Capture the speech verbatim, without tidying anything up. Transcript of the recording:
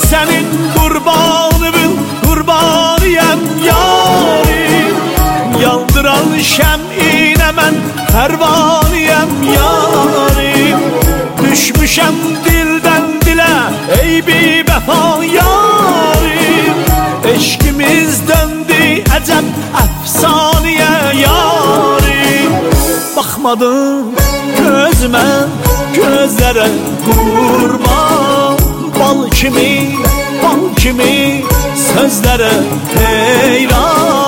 senin kurbanımın kurbanıyım yarim. Yandıran şem'ine ben pervaniyem yarim. Düşmüşem dilden dile ey bir vefa yarim. Eşkimiz döndü ecep efsaniye yarim. Bakmadın gözüme gözlere kurban, bal kimi bal kimi sözlere heyran.